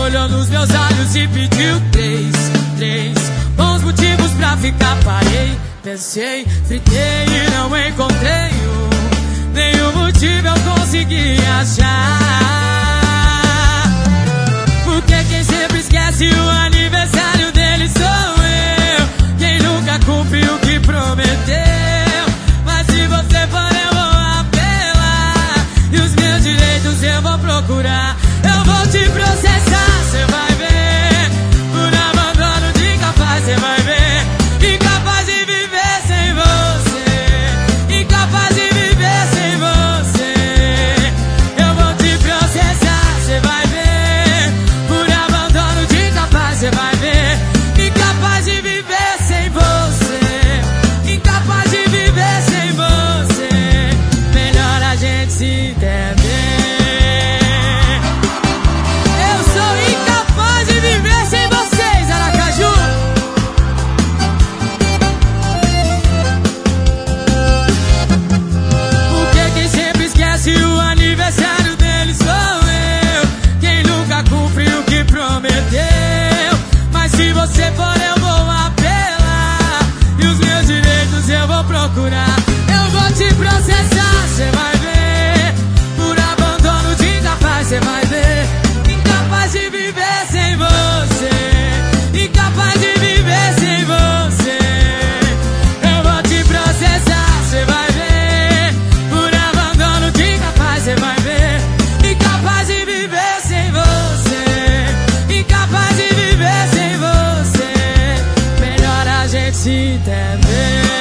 olhou nos meus olhos e pediu três bons motivos pra ficar. Parei, pensei, fritei e não encontrei nenhum motivo eu consegui achar. Porque quem sempre esquece o aniversário dele sou eu, quem nunca cumpriu o que prometeu. Mas se você for eu vou apelar, e os meus direitos eu vou procurar. Eu vou te processar, cê vai ver, por abandono de incapaz, cê vai ver. Incapaz de viver sem você, incapaz de viver sem você. Eu vou te processar, cê vai ver, por abandono de incapaz, cê vai ver. Incapaz de viver sem você, incapaz de viver sem você. Melhor a gente se entender. Se o aniversário dele sou eu, quem nunca cumpriu o que prometeu. Mas se você for eu vou apelar, e os meus direitos eu vou procurar. Eu vou te processar, cê vai ver, por abandono de incapaz, cê vai ver. Incapaz de viver sem você, incapaz de viver sem você. Eu vou te processar, cê vai ver, cê vai ver. Incapaz de viver sem você, incapaz de viver sem você. Melhor a gente se entender.